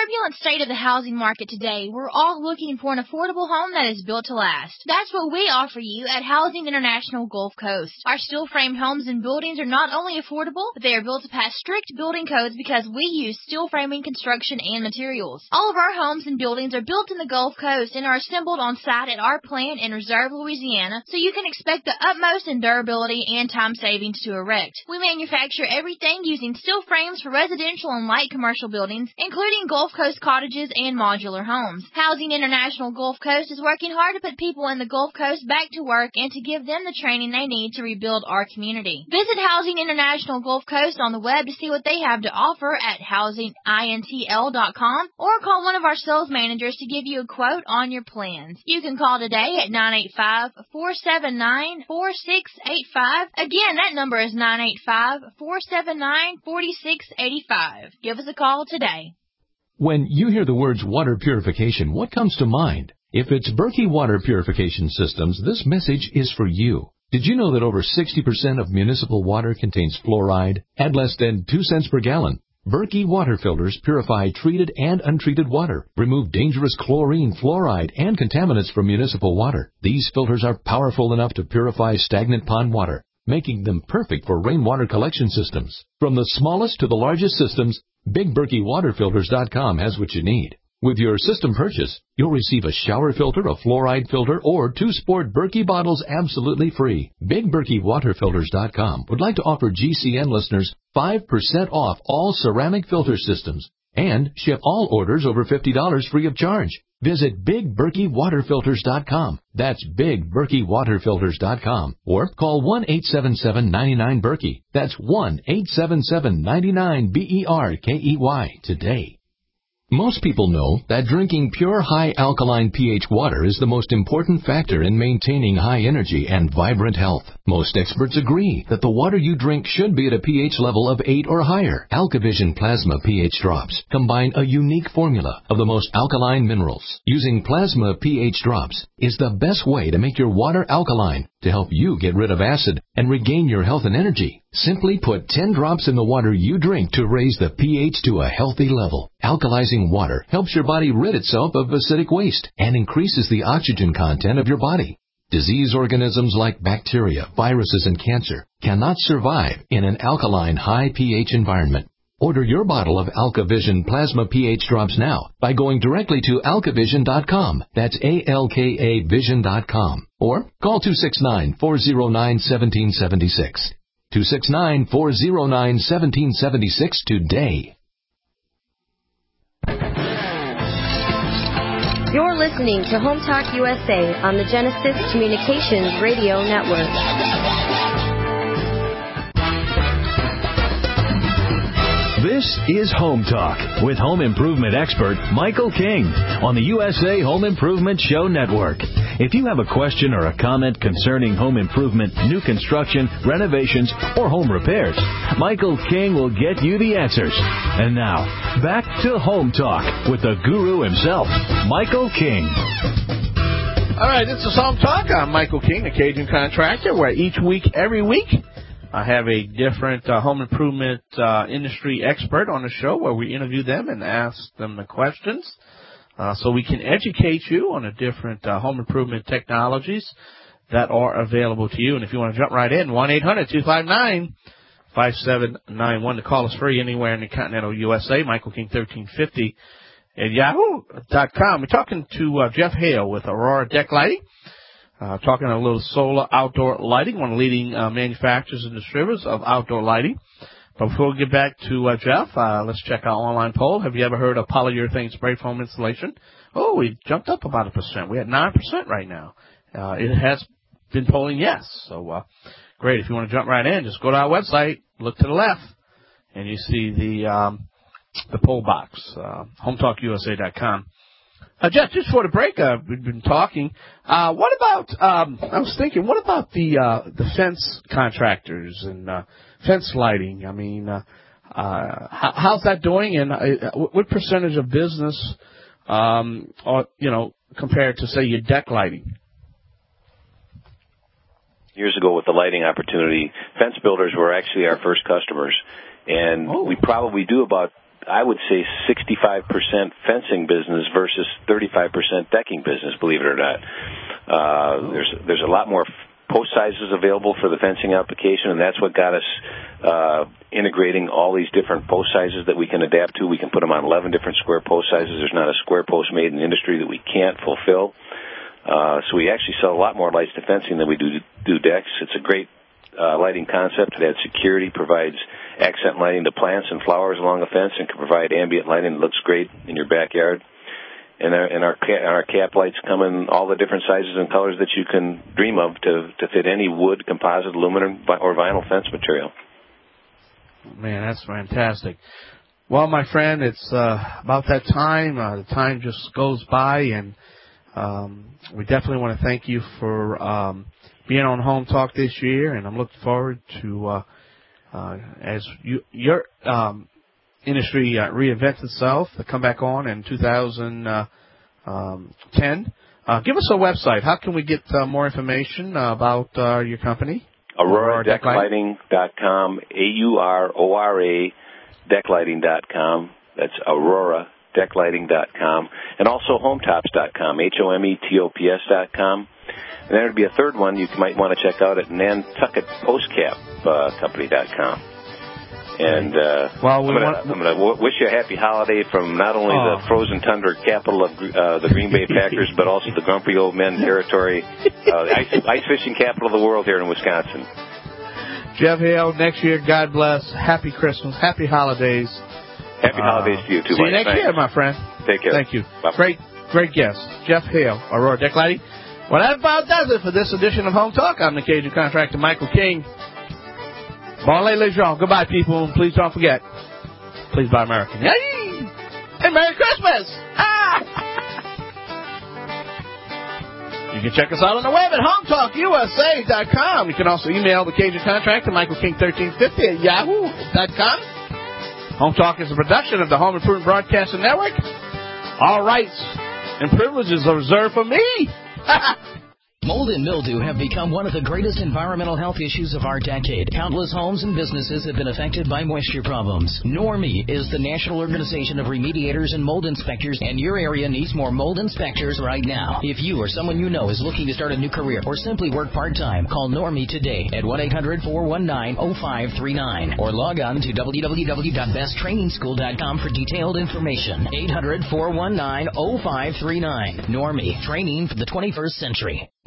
turbulent state of the housing market today, we're all looking for an affordable home that is built to last. That's what we offer you at Housing International Gulf Coast. Our steel-framed homes and buildings are not only affordable, but they are built to pass strict building codes because we use steel framing construction and materials. All of our homes and buildings are built in the Gulf Coast and are assembled on site at our plant in Reserve, Louisiana, so you can expect the utmost in durability and time savings to erect. We manufacture everything using steel frames for residential and light commercial buildings, including Gulf Coast cottages and modular homes. Housing International Gulf Coast is working hard to put people in the Gulf Coast back to work and to give them the training they need to rebuild our community. Visit Housing International Gulf Coast on the web to see what they have to offer at housing intl dot com or call one of our sales managers to give you a quote on your plans. You can call today at nine eight five, four seven nine, four six eight five. Again, that number is nine eight five, four seven nine, four six eight five. Give us a call today. When you hear the words water purification, what comes to mind? If it's Berkey Water Purification Systems, this message is for you. Did you know that over sixty percent of municipal water contains fluoride at less than two cents per gallon? Berkey water filters purify treated and untreated water, remove dangerous chlorine, fluoride, and contaminants from municipal water. These filters are powerful enough to purify stagnant pond water, making them perfect for rainwater collection systems. From the smallest to the largest systems, Big Berkey Water Filters dot com has what you need. With your system purchase, you'll receive a shower filter, a fluoride filter, or two sport Berkey bottles absolutely free. Big Berkey Water Filters dot com would like to offer G C N listeners five percent off all ceramic filter systems and ship all orders over fifty dollars free of charge. Visit Big Berkey Water Filters dot com. That's Big Berkey Water Filters dot com. Or call one eight seven seven, nine nine, Berkey. That's one eight seven seven, nine nine, B E R K E Y today. Most people know that drinking pure high alkaline pH water is the most important factor in maintaining high energy and vibrant health. Most experts agree that the water you drink should be at a pH level of eight or higher. AlkaVision Plasma pH drops combine a unique formula of the most alkaline minerals. Using Plasma pH drops is the best way to make your water alkaline to help you get rid of acid and regain your health and energy. Simply put ten drops in the water you drink to raise the pH to a healthy level. Alkalizing water helps your body rid itself of acidic waste and increases the oxygen content of your body. Disease organisms like bacteria, viruses, and cancer cannot survive in an alkaline high pH environment. Order your bottle of AlkaVision Plasma pH drops now by going directly to alka vision dot com. That's A L K A vision dot com. Or call two six nine, four zero nine, one seven seven six. two six nine, four zero nine, one seven seven six today. You're listening to Home Talk U S A on the Genesis Communications Radio Network. This is Home Talk with home improvement expert Michael King on the U S A Home Improvement Show Network. If you have a question or a comment concerning home improvement, new construction, renovations, or home repairs, Michael King will get you the answers. And now, back to Home Talk with the guru himself, Michael King. All right, this is Home Talk. I'm Michael King, a Cajun contractor, where each week, every week, I have a different uh, home improvement uh, industry expert on the show where we interview them and ask them the questions uh, so we can educate you on the different uh, home improvement technologies that are available to you. And if you want to jump right in, one eight hundred, two five nine, five seven nine one to call us free anywhere in the continental U S A, Michael King thirteen fifty at yahoo dot com. We're talking to uh, Jeff Hale with Aurora Deck Lighting. Uh, talking a little solar outdoor lighting, one of the leading uh, manufacturers and distributors of outdoor lighting. But before we get back to uh, Jeff, uh, let's check our online poll. Have you ever heard of polyurethane spray foam installation? Oh, we jumped up about a percent. We're at nine percent right now. Uh, it has been polling yes. So, uh, great. If you want to jump right in, just go to our website, look to the left, and you see the, um, the poll box, uh, home talk U S A dot com. Uh, Jeff, just before the break, uh, we've been talking. Uh, what about, um, I was thinking, what about the, uh, the fence contractors and, uh, fence lighting? I mean, uh, uh, how, how's that doing? And, uh, what percentage of business, um, or, you know, compared to, say, your deck lighting? Years ago with the lighting opportunity, fence builders were actually our first customers. And oh. we probably do about I would say, sixty-five percent fencing business versus thirty-five percent decking business, believe it or not. Uh, there's there's a lot more post sizes available for the fencing application, and that's what got us uh, integrating all these different post sizes that we can adapt to. We can put them on eleven different square post sizes. There's not a square post made in the industry that we can't fulfill. Uh, so we actually sell a lot more lights to fencing than we do do decks. It's a great uh, lighting concept. It adds security, provides accent lighting to plants and flowers along the fence, and can provide ambient lighting that looks great in your backyard. And our, and our, our cap lights come in all the different sizes and colors that you can dream of to, to fit any wood, composite, aluminum, or vinyl fence material. Man, that's fantastic. Well, my friend, it's uh, about that time. Uh, the time just goes by, and um, we definitely want to thank you for um, being on Home Talk this year, and I'm looking forward to, uh, uh, as you, your um, industry uh, reinvents itself, to come back on in two thousand ten. Uh, give us a website. How can we get uh, more information uh, about uh, your company? Aurora Deck Lighting dot com, A U R O R A, deck lighting dot com. That's Aurora Deck Lighting dot com. And also Hometops dot com, H O M E T O P S dot com. And there would be a third one you might want to check out at Nantucket Postcap Company dot com. And uh, well, we I'm going to wish you a happy holiday from not only oh. the frozen tundra capital of uh, the Green Bay Packers, but also the grumpy old men territory, uh, the ice, ice fishing capital of the world here in Wisconsin. Jeff Hale, next year, God bless. Happy Christmas. Happy holidays. Happy uh, holidays to you, too. See you next Thanks. year, my friend. Take care. Thank you. Bye. Great, great guest. Jeff Hale, Aurora Deck Lighting. Well, that about does it for this edition of Home Talk. I'm the Cajun contractor, Michael King. Bon les gens. Goodbye, people. And please don't forget, please buy American. Yay! And Merry Christmas! Ah! You can check us out on the web at home talk U S A dot com. You can also email the Cajun Contractor, Michael King thirteen fifty at yahoo dot com. Home Talk is a production of the Home Improvement Broadcasting Network. All rights and privileges are reserved for me. Mold and mildew have become one of the greatest environmental health issues of our decade. Countless homes and businesses have been affected by moisture problems. NORMI is the National Organization of Remediators and Mold Inspectors, and your area needs more mold inspectors right now. If you or someone you know is looking to start a new career or simply work part-time, call NORMI today at one eight hundred four one nine oh five three nine or log on to w w w dot best training school dot com for detailed information. eight hundred four one nine oh five three nine. NORMI, training for the twenty-first century.